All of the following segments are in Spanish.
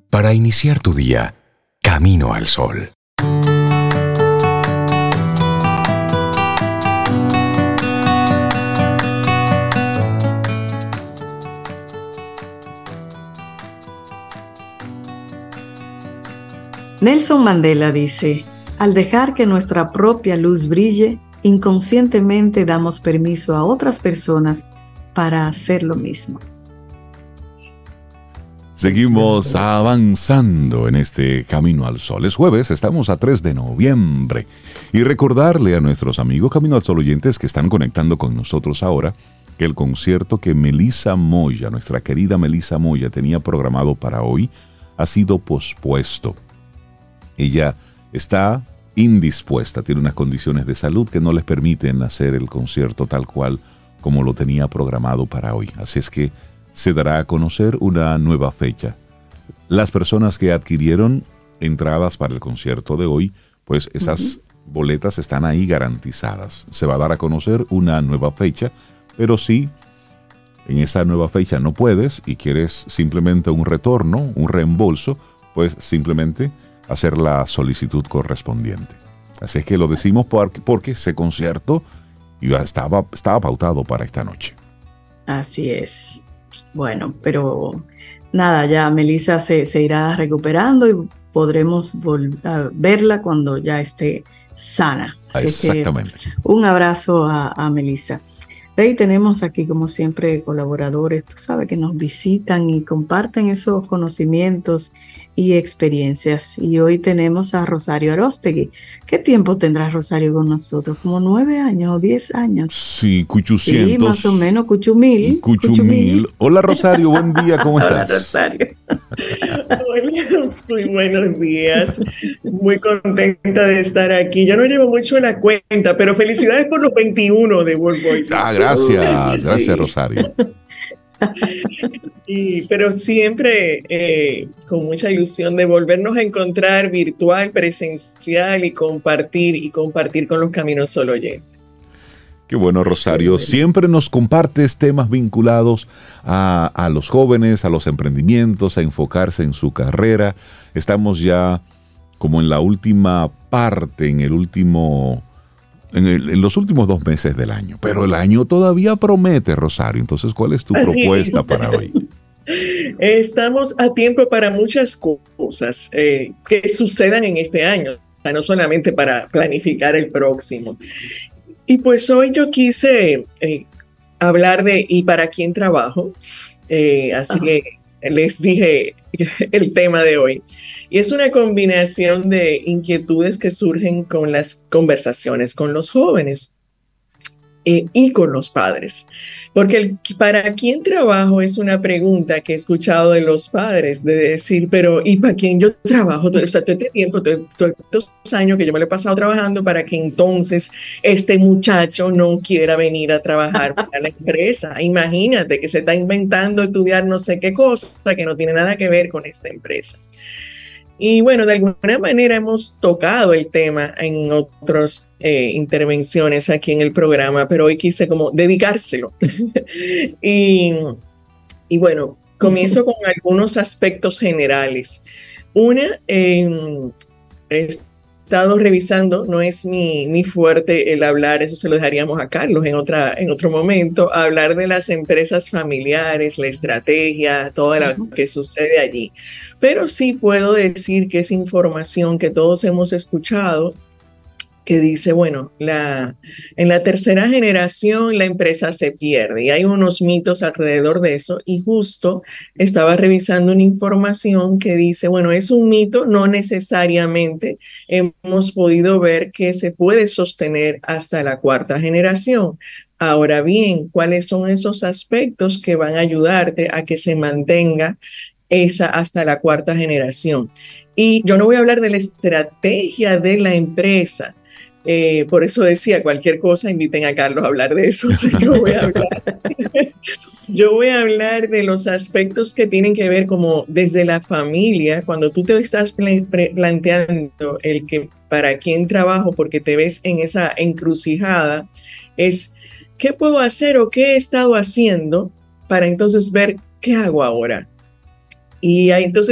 para iniciar tu día, camino al sol. Nelson Mandela dice: al dejar que nuestra propia luz brille, inconscientemente damos permiso a otras personas para hacer lo mismo. Seguimos avanzando en este Camino al Sol. Es jueves, estamos a 3 de noviembre. Y recordarle a nuestros amigos Camino al Sol oyentes que están conectando con nosotros ahora que el concierto que Melissa Moya, nuestra querida Melissa Moya, tenía programado para hoy, ha sido pospuesto. Ella está indispuesta, tiene unas condiciones de salud que no les permiten hacer el concierto tal cual como lo tenía programado para hoy. Así es que se dará a conocer una nueva fecha. Las personas que adquirieron entradas para el concierto de hoy, pues esas boletas están ahí garantizadas. Se va a dar a conocer una nueva fecha, pero si en esa nueva fecha no puedes y quieres simplemente un retorno, un reembolso, pues simplemente hacer la solicitud correspondiente. Así es que lo decimos porque ese concierto estaba pautado para esta noche. Así es. Bueno, pero nada, ya Melissa se irá recuperando y podremos verla cuando ya esté sana. Así exactamente. Que un abrazo a Melissa. Rey, tenemos aquí como siempre colaboradores, tú sabes, que nos visitan y comparten esos conocimientos y experiencias. Y hoy tenemos a Rosario Aróstegui. ¿Qué tiempo tendrá Rosario con nosotros? ¿Como 9 años o 10 años? Sí, Cuchucientos. Sí, más o menos, Cuchumil. Hola Rosario, buen día, ¿cómo estás? Hola Rosario. Hola, muy buenos días. Muy contenta de estar aquí. Yo no llevo mucho la cuenta, pero felicidades por los 21 de World Voices. Gracias sí. Rosario. Pero siempre con mucha ilusión de volvernos a encontrar virtual, presencial y compartir con los Caminos Sol oyentes. Qué bueno, Rosario. Siempre nos compartes temas vinculados a los jóvenes, a los emprendimientos, a enfocarse en su carrera. Estamos ya como en la última parte, en los últimos 2 meses del año. Pero el año todavía promete, Rosario. Entonces, ¿cuál es tu propuesta para hoy? Estamos a tiempo para muchas cosas que sucedan en este año, no solamente para planificar el próximo. Y pues hoy yo quise hablar de ¿y para quién trabajo? Así que les dije el tema de hoy. Y es una combinación de inquietudes que surgen con las conversaciones con los jóvenes y con los padres. Porque ¿para quién trabajo? Es una pregunta que he escuchado de los padres, de decir, pero ¿y para quién yo trabajo? O sea, todo este tiempo, todos estos años que yo me lo he pasado trabajando para que entonces este muchacho no quiera venir a trabajar para la empresa. Imagínate que se está inventando estudiar no sé qué cosa que no tiene nada que ver con esta empresa. Y bueno, de alguna manera hemos tocado el tema en otras intervenciones aquí en el programa, pero hoy quise como dedicárselo. y bueno, comienzo con algunos aspectos generales. Una, he estado revisando, no es mi fuerte el hablar, eso se lo dejaríamos a Carlos en otro momento, hablar de las empresas familiares, la estrategia, todo lo que sucede allí. Pero sí puedo decir que es información que todos hemos escuchado, que dice, bueno, en la tercera generación la empresa se pierde y hay unos mitos alrededor de eso, y justo estaba revisando una información que dice, bueno, es un mito, no necesariamente hemos podido ver que se puede sostener hasta la cuarta generación. Ahora bien, ¿cuáles son esos aspectos que van a ayudarte a que se mantenga esa hasta la cuarta generación? Y yo no voy a hablar de la estrategia de la empresa. Por eso decía, cualquier cosa, inviten a Carlos a hablar de eso. Yo voy a hablar de los aspectos que tienen que ver como desde la familia, cuando tú te estás planteando el que para quién trabajo, porque te ves en esa encrucijada, es ¿qué puedo hacer o qué he estado haciendo para entonces ver qué hago ahora? Y ahí entonces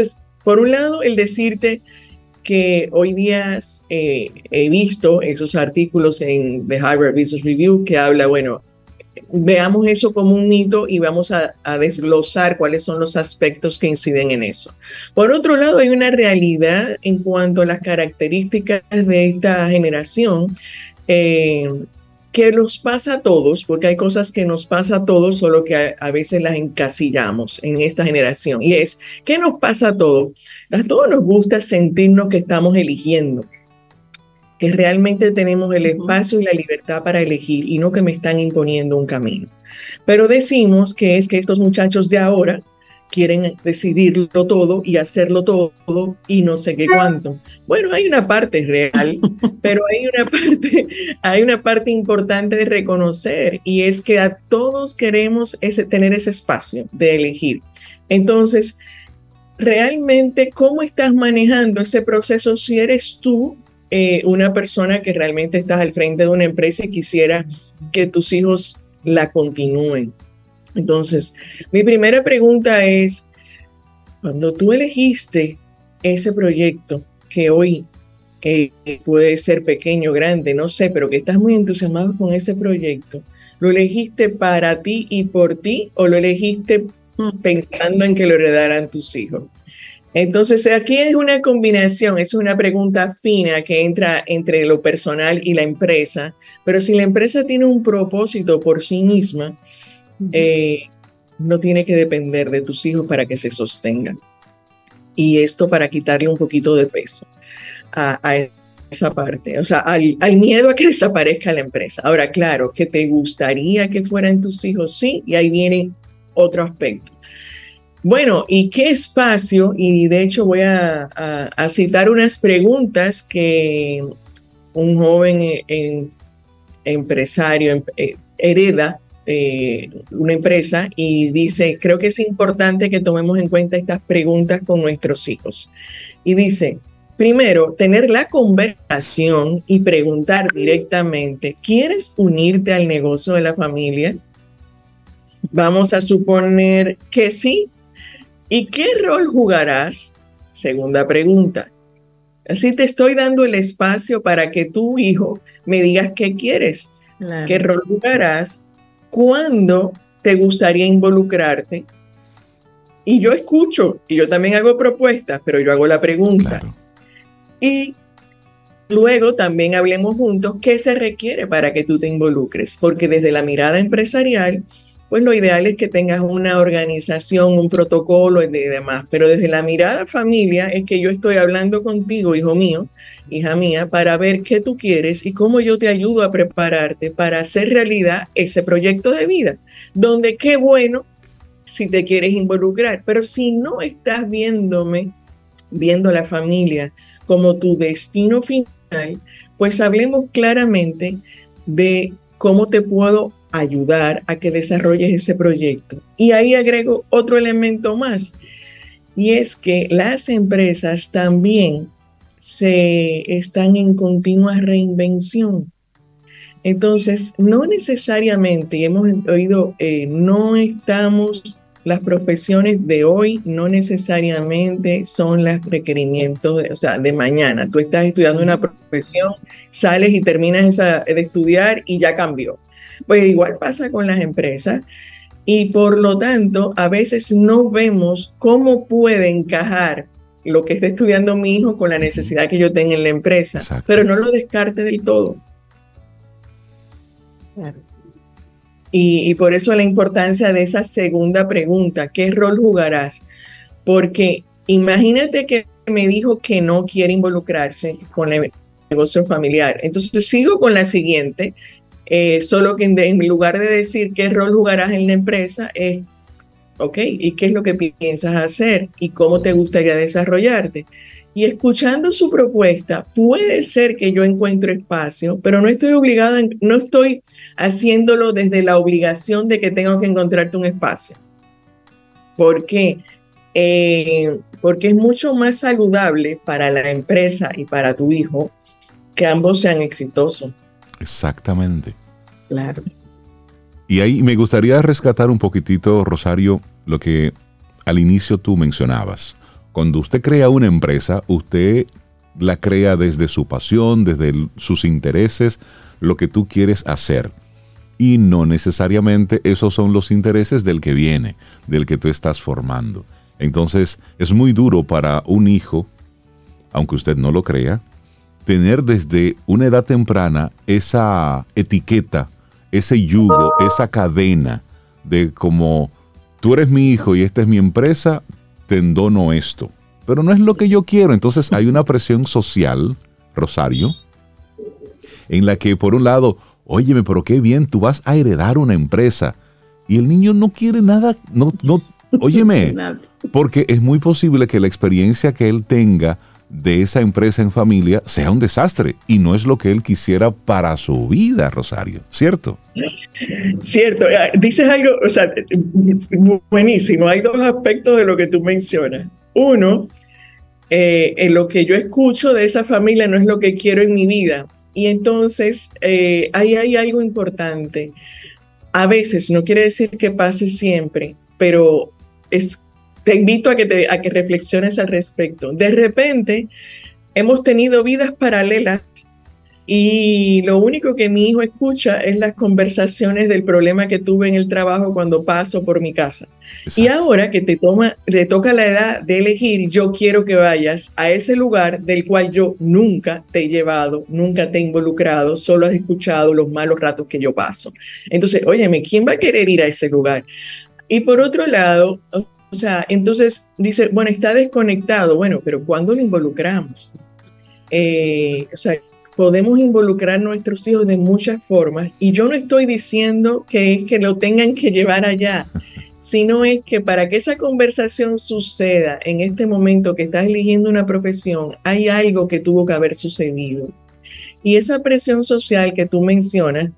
Por un lado, el decirte que hoy día he visto esos artículos en The Harvard Business Review que habla, bueno, veamos eso como un mito y vamos a desglosar cuáles son los aspectos que inciden en eso. Por otro lado, hay una realidad en cuanto a las características de esta generación que nos pasa a todos, porque hay cosas que nos pasa a todos, solo que a veces las encasillamos en esta generación. Y es, ¿qué nos pasa a todos? A todos nos gusta sentirnos que estamos eligiendo, que realmente tenemos el espacio y la libertad para elegir y no que me están imponiendo un camino. Pero decimos que es que estos muchachos de ahora quieren decidirlo todo y hacerlo todo y no sé qué cuánto. Bueno, hay una parte real, pero hay una parte importante de reconocer y es que a todos queremos tener ese espacio de elegir. Entonces, realmente, ¿cómo estás manejando ese proceso si eres tú una persona que realmente estás al frente de una empresa y quisiera que tus hijos la continúen? Entonces, mi primera pregunta es, cuando tú elegiste ese proyecto que hoy puede ser pequeño, grande, no sé, pero que estás muy entusiasmado con ese proyecto, ¿lo elegiste para ti y por ti o lo elegiste pensando en que lo heredaran tus hijos? Entonces, aquí es una combinación, es una pregunta fina que entra entre lo personal y la empresa, pero si la empresa tiene un propósito por sí misma, no tiene que depender de tus hijos para que se sostengan. Y esto para quitarle un poquito de peso a esa parte, o sea, al miedo a que desaparezca la empresa. Ahora, claro, que te gustaría que fueran tus hijos, sí, y ahí viene otro aspecto. Bueno, ¿y qué espacio? Y de hecho voy a citar unas preguntas que un joven empresario hereda una empresa y dice, creo que es importante que tomemos en cuenta estas preguntas con nuestros hijos. Y dice, primero, tener la conversación y preguntar directamente, ¿quieres unirte al negocio de la familia? Vamos a suponer que sí. ¿Y qué rol jugarás? Segunda pregunta. Así te estoy dando el espacio para que tu hijo me digas qué quieres. Claro. ¿Qué rol jugarás? ¿Cuándo te gustaría involucrarte? Y yo escucho, y yo también hago propuestas, pero yo hago la pregunta. Claro. Y luego también hablemos juntos qué se requiere para que tú te involucres, porque desde la mirada empresarial, pues lo ideal es que tengas una organización, un protocolo y demás. Pero desde la mirada familia es que yo estoy hablando contigo, hijo mío, hija mía, para ver qué tú quieres y cómo yo te ayudo a prepararte para hacer realidad ese proyecto de vida. Donde qué bueno si te quieres involucrar. Pero si no estás viendo la familia como tu destino final, pues hablemos claramente de cómo te puedo ayudar a que desarrolles ese proyecto. Y ahí agrego otro elemento más, y es que las empresas también están en continua reinvención. Entonces, no necesariamente, y hemos oído, las profesiones de hoy no necesariamente son los requerimientos de mañana. Tú estás estudiando una profesión, sales y terminas de estudiar y ya cambió. Pues igual pasa con las empresas y por lo tanto a veces no vemos cómo puede encajar lo que está estudiando mi hijo con la necesidad que yo tenga en la empresa. Exacto. Pero no lo descarte del todo. Claro. Y por eso la importancia de esa segunda pregunta, ¿qué rol jugarás? Porque imagínate que me dijo que no quiere involucrarse con el negocio familiar. Entonces sigo con la siguiente. Solo que en lugar de decir qué rol jugarás en la empresa, es, ok, ¿y qué es lo que piensas hacer? ¿Y cómo te gustaría desarrollarte? Y escuchando su propuesta, puede ser que yo encuentre espacio, pero no estoy obligada, no estoy haciéndolo desde la obligación de que tengo que encontrarte un espacio. ¿Por qué? Porque es mucho más saludable para la empresa y para tu hijo que ambos sean exitosos. Exactamente. Claro. Y ahí me gustaría rescatar un poquitito, Rosario, lo que al inicio tú mencionabas Cuando usted crea una empresa, usted la crea desde su pasión, desde sus intereses, lo que tú quieres hacer. Y no necesariamente esos son los intereses del que viene, del que tú estás formando. Entonces, es muy duro para un hijo, aunque usted no lo crea, tener desde una edad temprana esa etiqueta, ese yugo, esa cadena de como tú eres mi hijo y esta es mi empresa, te endono esto. Pero no es lo que yo quiero. Entonces hay una presión social, Rosario, en la que por un lado, óyeme, pero qué bien, tú vas a heredar una empresa. Y el niño no quiere nada, óyeme, porque es muy posible que la experiencia que él tenga de esa empresa en familia sea un desastre y no es lo que él quisiera para su vida, Rosario, ¿cierto? Cierto, dices algo, o sea, buenísimo. Hay dos aspectos de lo que tú mencionas. Uno, en lo que yo escucho de esa familia no es lo que quiero en mi vida. Y entonces ahí hay algo importante. A veces, no quiere decir que pase siempre, pero te invito a que reflexiones al respecto. De repente, hemos tenido vidas paralelas y lo único que mi hijo escucha es las conversaciones del problema que tuve en el trabajo cuando paso por mi casa. Exacto. Y ahora que te toca la edad de elegir, yo quiero que vayas a ese lugar del cual yo nunca te he llevado, nunca te he involucrado, solo has escuchado los malos ratos que yo paso. Entonces, óyeme, ¿quién va a querer ir a ese lugar? Y por otro lado, o sea, entonces dice, bueno, está desconectado. Bueno, pero ¿cuándo lo involucramos? O sea, podemos involucrar a nuestros hijos de muchas formas. Y yo no estoy diciendo que es que lo tengan que llevar allá, sino es que para que esa conversación suceda en este momento que estás eligiendo una profesión, hay algo que tuvo que haber sucedido. Y esa presión social que tú mencionas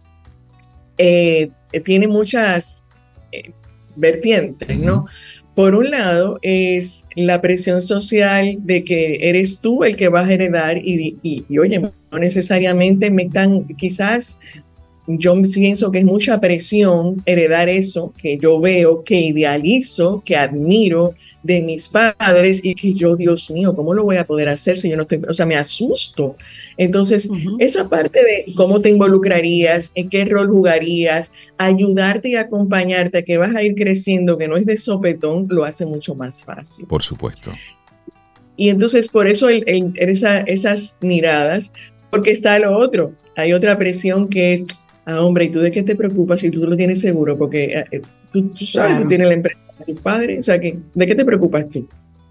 tiene muchas vertientes, ¿no? Por un lado es la presión social de que eres tú el que vas a heredar y oye, no necesariamente quizás yo pienso que es mucha presión heredar eso que yo veo, que idealizo, que admiro de mis padres y que yo, Dios mío, ¿cómo lo voy a poder hacer si yo no estoy? O sea, me asusto. Entonces, esa parte de cómo te involucrarías, en qué rol jugarías, ayudarte y acompañarte a que vas a ir creciendo, que no es de sopetón, lo hace mucho más fácil. Por supuesto. Y entonces, por eso esas miradas, porque está lo otro. Hay otra presión que es, hombre, ¿y tú de qué te preocupas si tú lo tienes seguro? Porque tú sabes, tú tienes la empresa de tu padre, o sea, ¿de qué te preocupas tú?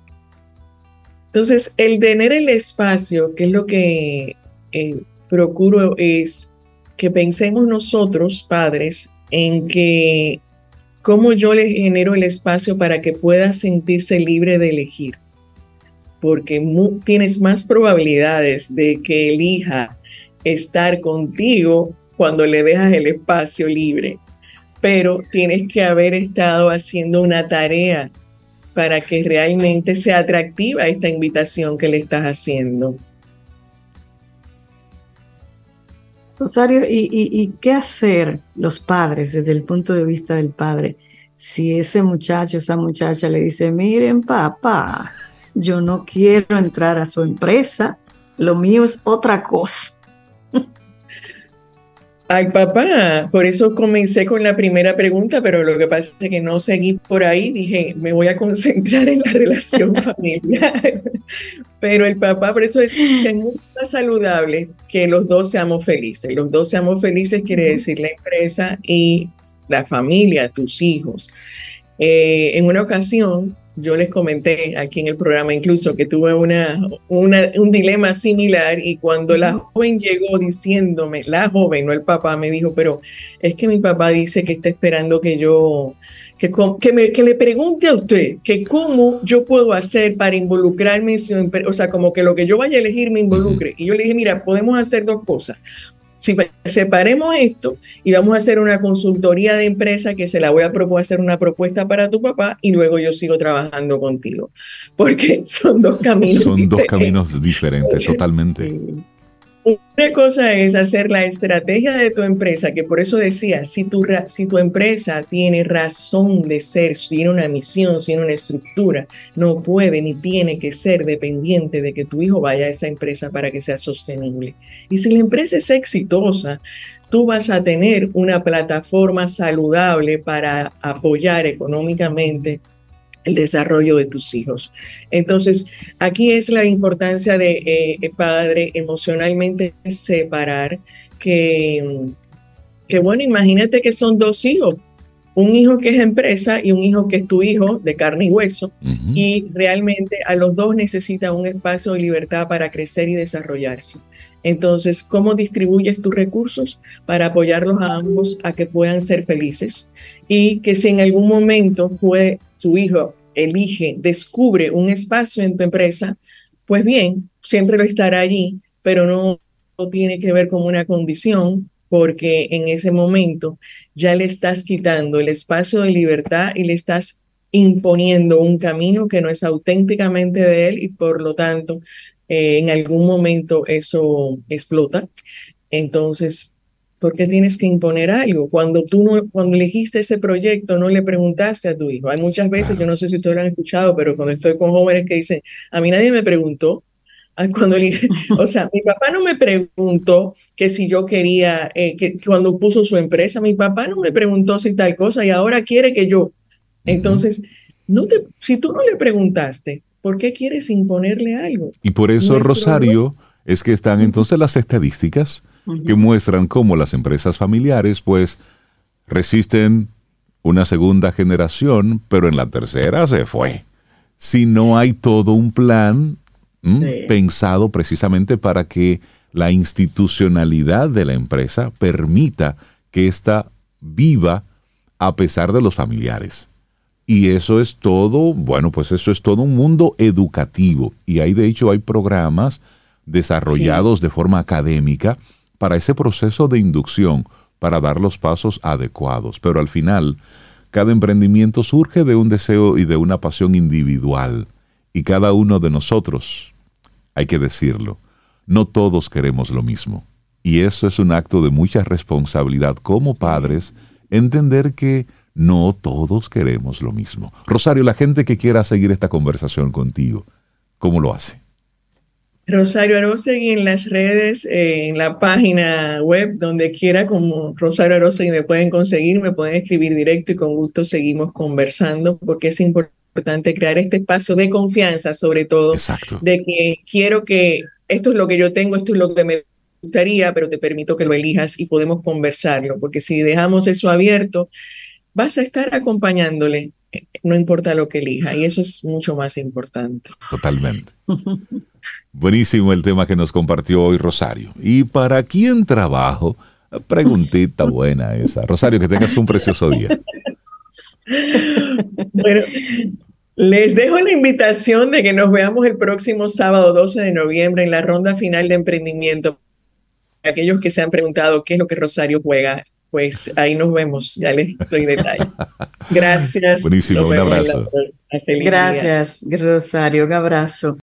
Entonces, el tener el espacio, que es lo que procuro, es que pensemos nosotros, padres, en que cómo yo le genero el espacio para que pueda sentirse libre de elegir. Porque tienes más probabilidades de que elija estar contigo cuando le dejas el espacio libre, pero tienes que haber estado haciendo una tarea para que realmente sea atractiva esta invitación que le estás haciendo. Rosario, ¿y qué hacer los padres desde el punto de vista del padre? Si ese muchacho, esa muchacha le dice, miren papá, yo no quiero entrar a su empresa, lo mío es otra cosa. Ay, papá, por eso comencé con la primera pregunta, pero lo que pasa es que no seguí por ahí, dije, me voy a concentrar en la relación familiar. Pero el papá, por eso es muy más saludable que los dos seamos felices. Los dos seamos felices quiere decir la empresa y la familia, tus hijos. En una ocasión, yo les comenté aquí en el programa incluso que tuve un dilema similar y cuando la joven llegó diciéndome, la joven, no el papá, me dijo, pero es que mi papá dice que está esperando que le pregunte a usted que cómo yo puedo hacer para involucrarme en su empresa, o sea, como que lo que yo vaya a elegir me involucre. Y yo le dije, mira, podemos hacer dos cosas. Si separemos esto y vamos a hacer una consultoría de empresa que se la voy a hacer una propuesta para tu papá y luego yo sigo trabajando contigo. Porque son dos caminos diferentes. Dos caminos diferentes, totalmente. Sí. Una cosa es hacer la estrategia de tu empresa, que por eso decía, si tu empresa tiene razón de ser, si tiene una misión, si tiene una estructura, no puede ni tiene que ser dependiente de que tu hijo vaya a esa empresa para que sea sostenible. Y si la empresa es exitosa, tú vas a tener una plataforma saludable para apoyar económicamente el desarrollo de tus hijos. Entonces, aquí es la importancia de, padre, emocionalmente separar que, bueno, imagínate que son dos hijos, un hijo que es empresa y un hijo que es tu hijo de carne y hueso, y realmente a los dos necesitan un espacio de libertad para crecer y desarrollarse. Entonces, ¿cómo distribuyes tus recursos para apoyarlos a ambos a que puedan ser felices? Y que si en algún momento su hijo descubre un espacio en tu empresa, pues bien, siempre lo estará allí, pero no tiene que ver con una condición, porque en ese momento ya le estás quitando el espacio de libertad y le estás imponiendo un camino que no es auténticamente de él y por lo tanto en algún momento eso explota. Entonces, ¿por qué tienes que imponer algo? Cuando elegiste ese proyecto, no le preguntaste a tu hijo. Hay muchas veces, yo no sé si ustedes lo han escuchado, pero cuando estoy con jóvenes que dicen, a mí nadie me preguntó. O sea, mi papá no me preguntó que si yo quería, que cuando puso su empresa, mi papá no me preguntó si tal cosa y ahora quiere que yo. Entonces, si tú no le preguntaste, ¿por qué quieres imponerle algo? Y por eso, Rosario, es que están entonces las estadísticas que muestran cómo las empresas familiares pues resisten una segunda generación, pero en la tercera se fue. Si no hay todo un plan pensado precisamente para que la institucionalidad de la empresa permita que ésta viva a pesar de los familiares. Y eso es todo, bueno, pues eso es todo un mundo educativo. Y de hecho hay programas desarrollados de forma académica para ese proceso de inducción, para dar los pasos adecuados. Pero al final, cada emprendimiento surge de un deseo y de una pasión individual. Y cada uno de nosotros, hay que decirlo, no todos queremos lo mismo. Y eso es un acto de mucha responsabilidad como padres, entender que no todos queremos lo mismo. Rosario, la gente que quiera seguir esta conversación contigo, ¿cómo lo hace? Rosario Arósegui en las redes, en la página web, donde quiera, como Rosario Arósegui me pueden conseguir, me pueden escribir directo y con gusto seguimos conversando, porque es importante crear este espacio de confianza, sobre todo. Exacto. De que quiero que esto es lo que yo tengo, esto es lo que me gustaría, pero te permito que lo elijas y podemos conversarlo, porque si dejamos eso abierto, vas a estar acompañándole, no importa lo que elija, y eso es mucho más importante. Totalmente. Buenísimo el tema que nos compartió hoy Rosario. ¿Y para quién trabajo? Preguntita buena esa. Rosario, que tengas un precioso día. Bueno, les dejo la invitación de que nos veamos el próximo sábado 12 de noviembre en la ronda final de emprendimiento. Aquellos que se han preguntado qué es lo que Rosario juega, pues ahí nos vemos, ya les doy detalles. Gracias. Buenísimo, un abrazo. Gracias, Rosario, un abrazo.